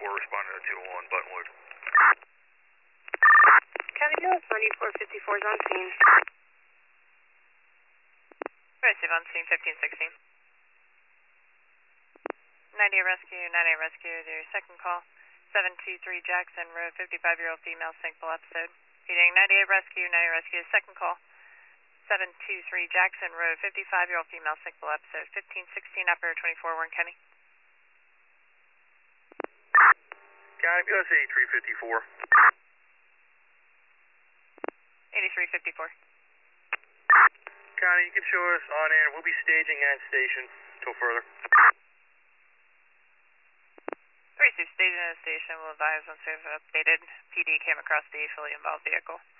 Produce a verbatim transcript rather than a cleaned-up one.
four responding to two oh one Buttonwood. County Hills, ninety-four fifty-four is on scene. Receive on scene fifteen sixteen. ninety-eight Rescue, ninety-eight Rescue, your second call. seven two three Jackson Road, fifty-five-year-old female sinkable episode. Repeating, ninety-eight Rescue, ninety-eight Rescue, second call. seven two three Jackson Road, fifty-five-year-old female sinkable episode. fifteen sixteen, operator twenty-four, Warren County. County, U S eighty-three fifty-four. eighty-three fifty-four. County, you can show us on air. We'll be staging at station until further. Receive station at the station will advise once we have updated. P D came across the fully involved vehicle.